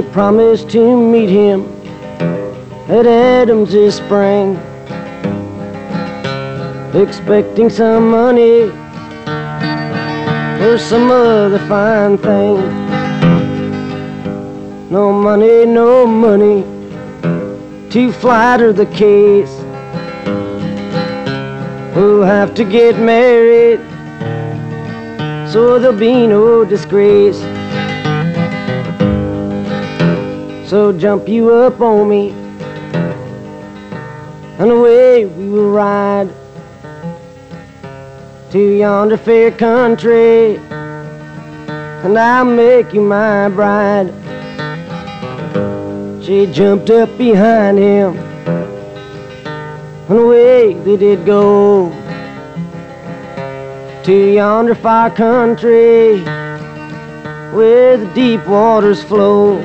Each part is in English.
promised to meet him at Adams this spring, expecting some money or some other fine thing. No money, no money, to flatter the case. We'll have to get married so there'll be no disgrace. So jump you up on me and away we will ride to yonder fair country, and I'll make you my bride. She jumped up behind him and away they did go to yonder far country where the deep waters flow.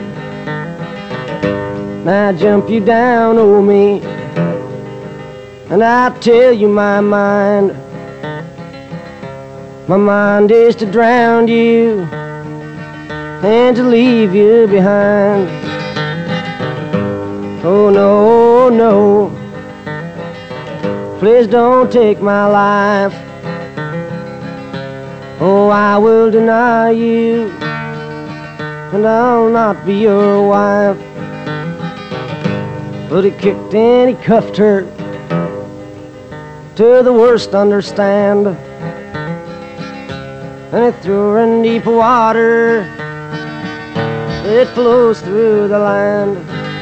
Now jump you down on me and I'll tell you my mind. My mind is to drown you and to leave you behind. Oh no, no, please don't take my life. Oh, I will deny you and I'll not be your wife. But he kicked and he cuffed her to the worst understand, and he threw her in deep water that flows through the land.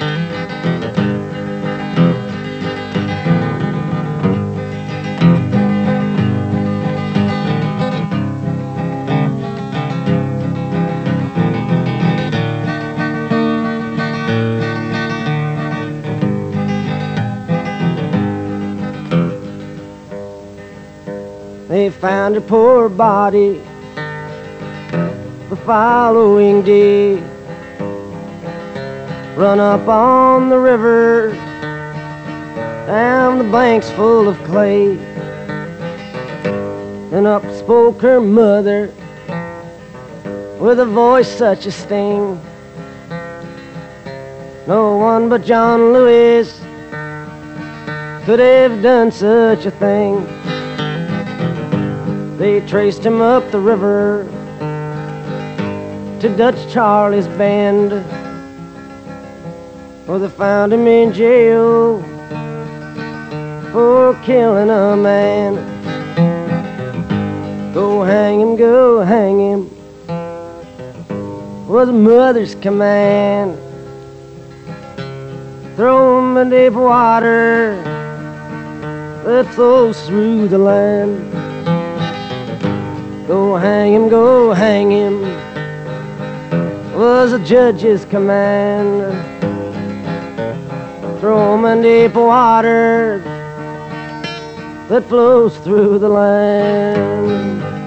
They found her poor body the following day, run up on the river, down the banks full of clay. Then up spoke her mother with a voice such a sting. No one but John Lewis could have done such a thing. They traced him up the river to Dutch Charlie's Bend, where they found him in jail for killing a man. Go hang him, go hang him, was the mother's command. Throw him in deep water that flows through the land. Go hang him, was the judge's command. Throw him in deep water that flows through the land.